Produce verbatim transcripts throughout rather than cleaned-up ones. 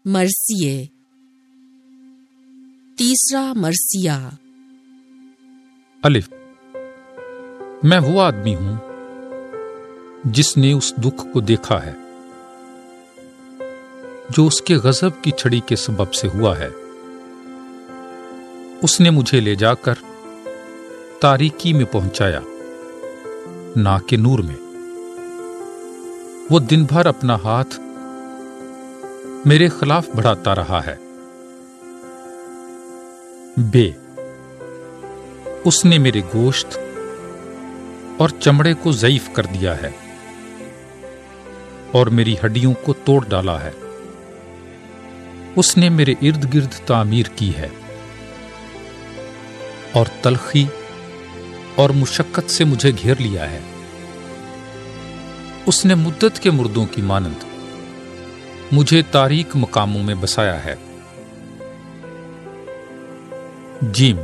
مرثیے تیسرا مرثیہ۔ الف۔ میں وہ آدمی ہوں جس نے اس دکھ کو دیکھا ہے جو اس کے غضب کی چھڑی کے سبب سے ہوا ہے۔ اس نے مجھے لے جا کر تاریکی میں پہنچایا، نہ کہ نور میں۔ وہ دن بھر اپنا ہاتھ میرے خلاف بڑھاتا رہا ہے۔ بے اس نے میرے گوشت اور چمڑے کو ضعیف کر دیا ہے اور میری ہڈیوں کو توڑ ڈالا ہے۔ اس نے میرے ارد گرد تعمیر کی ہے اور تلخی اور مشقت سے مجھے گھیر لیا ہے۔ اس نے مدت کے مردوں کی مانند مجھے تاریک مقاموں میں بسایا ہے۔ جیم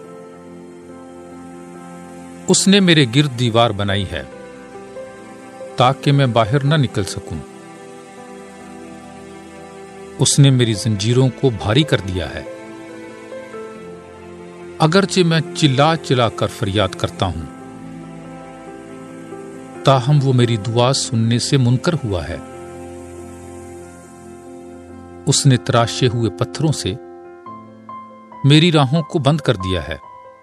اس نے میرے گرد دیوار بنائی ہے تاکہ میں باہر نہ نکل سکوں۔ اس نے میری زنجیروں کو بھاری کر دیا ہے۔ اگرچہ میں چلا چلا کر فریاد کرتا ہوں، تاہم وہ میری دعا سننے سے منکر ہوا ہے۔ اس نے تراشے ہوئے پتھروں سے میری راہوں کو بند کر دیا ہے۔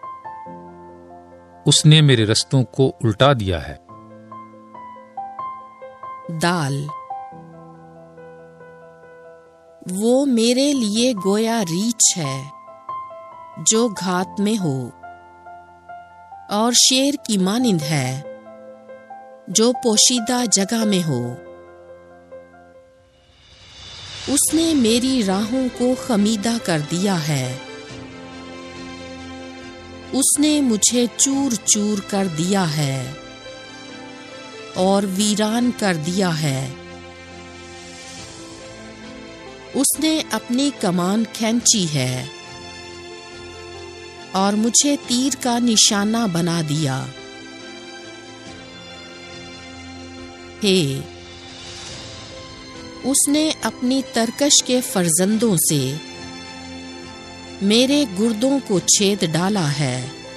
اس نے میرے رستوں کو الٹا دیا ہے۔ دال وہ میرے لیے گویا ریچھ ہے جو گھات میں ہو، اور شیر کی مانند ہے جو پوشیدہ جگہ میں ہو۔ اس نے میری راہوں کو خمیدہ کر دیا ہے۔ اس نے مجھے چور چور کر دیا ہے اور ویران کر دیا ہے۔ اس نے اپنی کمان کھینچی ہے اور مجھے تیر کا نشانہ بنا دیا۔ ہے اس نے اپنی ترکش کے فرزندوں سے میرے گردوں کو چھید ڈالا ہے۔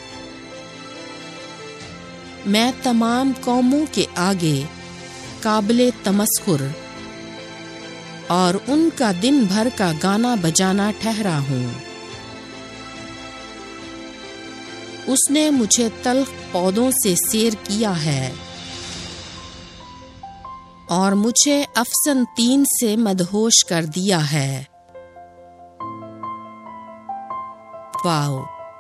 میں تمام قوموں کے آگے قابل تمسخر اور ان کا دن بھر کا گانا بجانا ٹھہرا ہوں۔ اس نے مجھے تلخ پودوں سے سیر کیا ہے اور مجھے افسن تین سے مدہوش کر دیا ہے۔ واو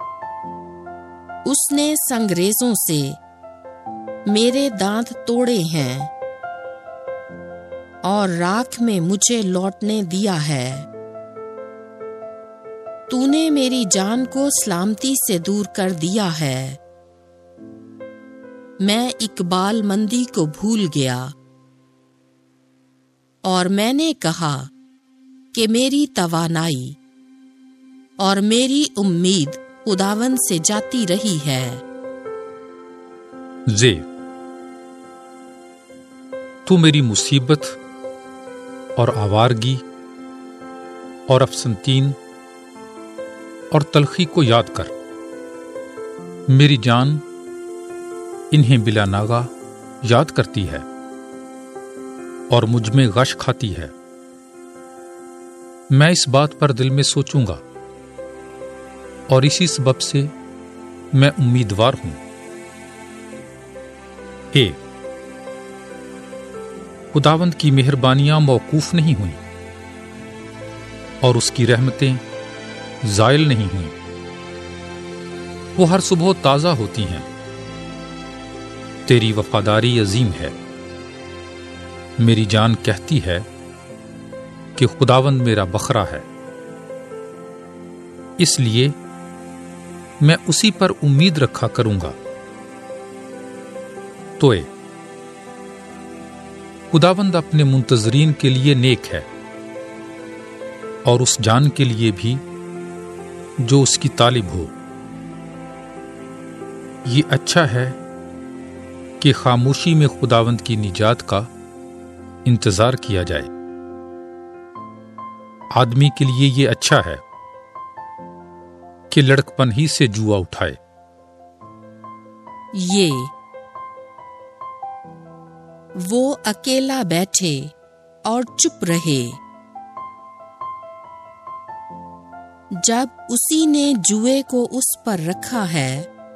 اس نے سنگریزوں سے میرے دانت توڑے ہیں اور راکھ میں مجھے لوٹنے دیا ہے۔ تو نے میری جان کو سلامتی سے دور کر دیا ہے۔ میں اقبال مندی کو بھول گیا اور میں نے کہا کہ میری توانائی اور میری امید خداوند سے جاتی رہی ہے۔ زے تو میری مصیبت اور آوارگی اور افسنتین اور تلخی کو یاد کر۔ میری جان انہیں بلا ناغہ یاد کرتی ہے اور مجھ میں غش کھاتی ہے۔ میں اس بات پر دل میں سوچوں گا اور اسی سبب سے میں امیدوار ہوں۔ اے خداوند کی مہربانیاں موقوف نہیں ہوئیں اور اس کی رحمتیں زائل نہیں ہوئیں۔ وہ ہر صبح تازہ ہوتی ہیں۔ تیری وفاداری عظیم ہے۔ میری جان کہتی ہے کہ خداوند میرا بخرا ہے، اس لیے میں اسی پر امید رکھا کروں گا۔ توئے خداوند اپنے منتظرین کے لیے نیک ہے اور اس جان کے لیے بھی جو اس کی طالب ہو۔ یہ اچھا ہے کہ خاموشی میں خداوند کی نجات کا انتظار کیا جائے۔ آدمی کے لیے یہ اچھا ہے کہ لڑکپن ہی سے جوا اٹھائے۔ یہ وہ اکیلا بیٹھے اور چپ رہے جب اسی نے جوئے کو اس پر رکھا ہے،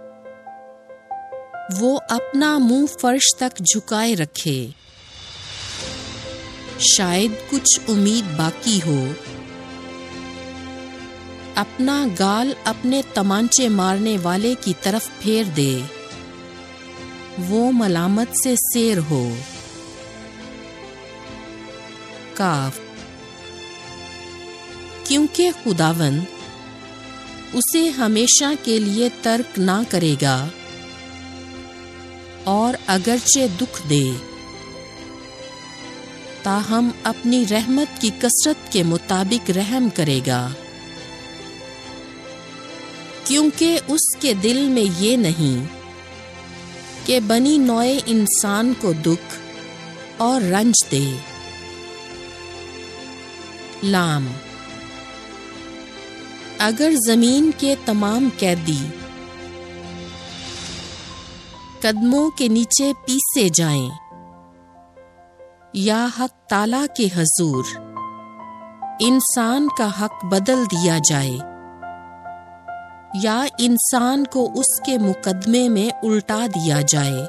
وہ اپنا منہ فرش تک جھکائے رکھے، شاید کچھ امید باقی ہو، اپنا گال اپنے تمانچے مارنے والے کی طرف پھیر دے، وہ ملامت سے سیر ہو۔ کاف، کیونکہ خداوند اسے ہمیشہ کے لیے ترک نہ کرے گا، اور اگرچہ دکھ دے تاہم اپنی رحمت کی کثرت کے مطابق رحم کرے گا، کیونکہ اس کے دل میں یہ نہیں کہ بنی نوع انسان کو دکھ اور رنج دے۔ لام، اگر زمین کے تمام قیدی قدموں کے نیچے پیسے جائیں یا حق تعالیٰ کے حضور انسان کا حق بدل دیا جائے یا انسان کو اس کے مقدمے میں الٹا دیا جائے،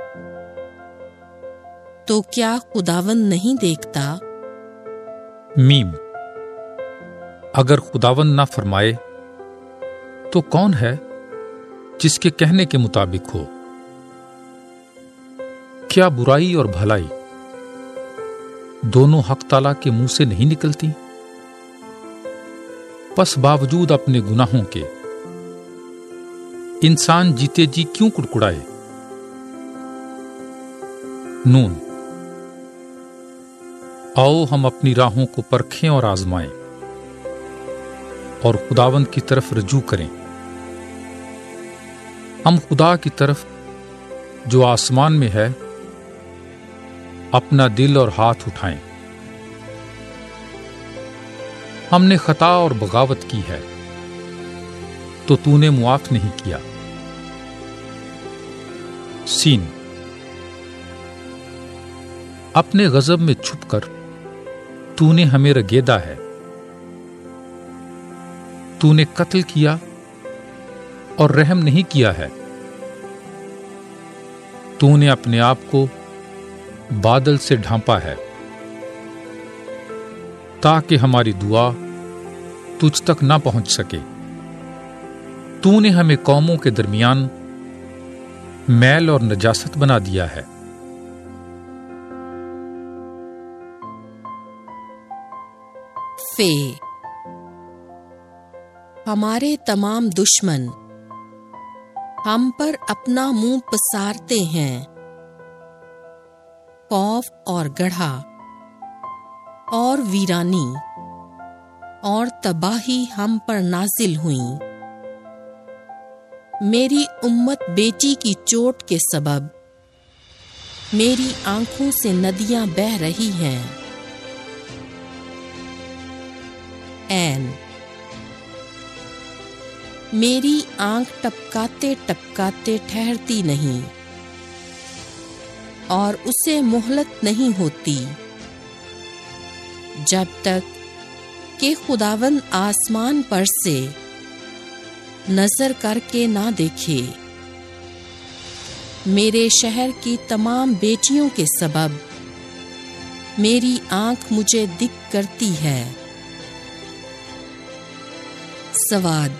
تو کیا خداوند نہیں دیکھتا؟ میم، اگر خداوند نہ فرمائے تو کون ہے جس کے کہنے کے مطابق ہو؟ کیا برائی اور بھلائی دونوں حق تعالیٰ کے منہ سے نہیں نکلتی؟ پس باوجود اپنے گناہوں کے انسان جیتے جی کیوں کڑکڑائے؟ نون، آؤ ہم اپنی راہوں کو پرکھیں اور آزمائیں اور خداوند کی طرف رجوع کریں۔ ہم خدا کی طرف جو آسمان میں ہے اپنا دل اور ہاتھ اٹھائیں۔ ہم نے خطا اور بغاوت کی ہے تو تو نے معاف نہیں کیا۔ سین، اپنے غضب میں چھپ کر تو نے ہمیں رگیدا ہے، تو نے قتل کیا اور رحم نہیں کیا ہے، تو نے اپنے آپ کو بادل سے ڈھانپا ہے تاکہ ہماری دعا تجھ تک نہ پہنچ سکے۔ تو نے ہمیں قوموں کے درمیان میل اور نجاست بنا دیا ہے۔ فے، ہمارے تمام دشمن ہم پر اپنا منہ پسارتے ہیں، خوف اور گڑھا اور ویرانی اور تباہی ہم پر نازل ہوئیں۔ میری امت بیٹی کی چوٹ کے سبب میری آنکھوں سے ندیاں بہہ رہی ہیں۔ این، میری آنکھ ٹپکاتے ٹپکاتے ٹھہرتی نہیں اور اسے مہلت نہیں ہوتی جب تک کہ خداوند آسمان پر سے نظر کر کے نہ دیکھے۔ میرے شہر کی تمام بیٹیوں کے سبب میری آنکھ مجھے دکھ کرتی ہے۔ سواد،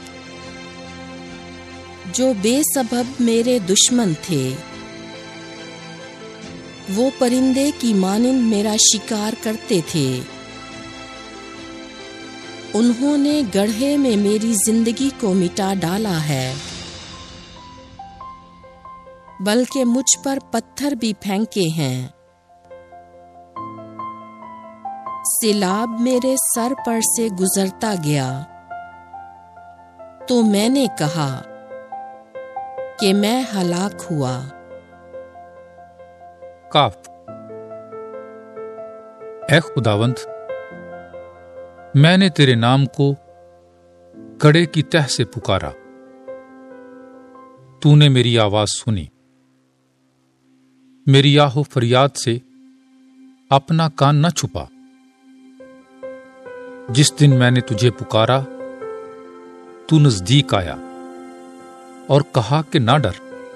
جو بے سبب میرے دشمن تھے وہ پرندے کی مانند میرا شکار کرتے تھے، انہوں نے گڑھے میں میری زندگی کو مٹا ڈالا ہے، بلکہ مجھ پر پتھر بھی پھینکے ہیں۔ سیلاب میرے سر پر سے گزرتا گیا تو میں نے کہا کہ میں ہلاک ہوا۔ کاف، اے خداوند، میں نے تیرے نام کو کڑے کی تہ سے پکارا، تو نے میری آواز سنی۔ میری آہ فریاد سے اپنا کان نہ چھپا۔ جس دن میں نے تجھے پکارا تو نزدیک آیا اور کہا کہ نہ ڈر۔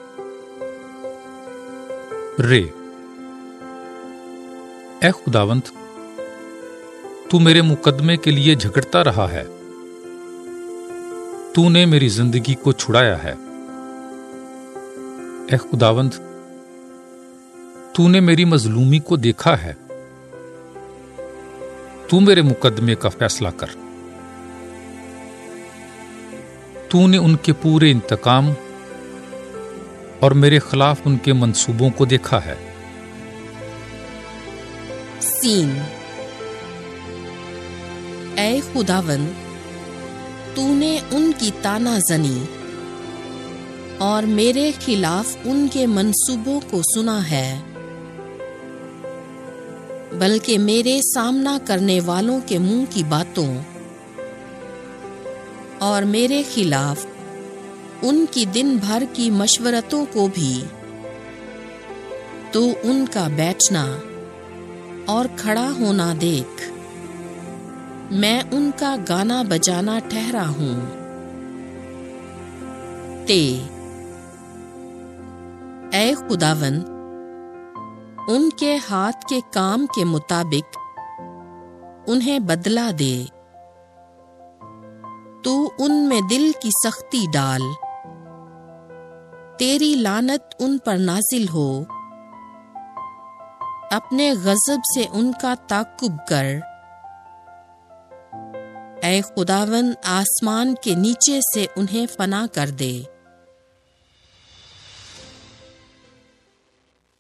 رے اے خداوند، تو میرے مقدمے کے لیے جھگڑتا رہا ہے، تو نے میری زندگی کو چھڑایا ہے۔ اے خداوند، تو نے میری مظلومی کو دیکھا ہے، تو میرے مقدمے کا فیصلہ کر۔ تو نے ان کے پورے انتقام اور میرے خلاف ان کے منصوبوں کو دیکھا ہے۔ سین اے خداوند، تو نے ان کی تانا زنی اور میرے خلاف ان کے منصوبوں کو سنا ہے، بلکہ میرے سامنا کرنے والوں کے منہ کی باتوں اور میرے خلاف ان کی دن بھر کی مشورتوں کو بھی تو ان کا بیٹھنا اور کھڑا ہونا دیکھ۔ میں ان کا گانا بجانا ٹھہرا ہوں۔ تے اے خداوند، ان کے ہاتھ کے کام کے مطابق انہیں بدلہ دے، تو ان میں دل کی سختی ڈال۔ تیری لعنت ان پر نازل ہو، اپنے غضب سے ان کا تعاقب کر۔ اے خداوند، آسمان کے نیچے سے انہیں فنا کر دے۔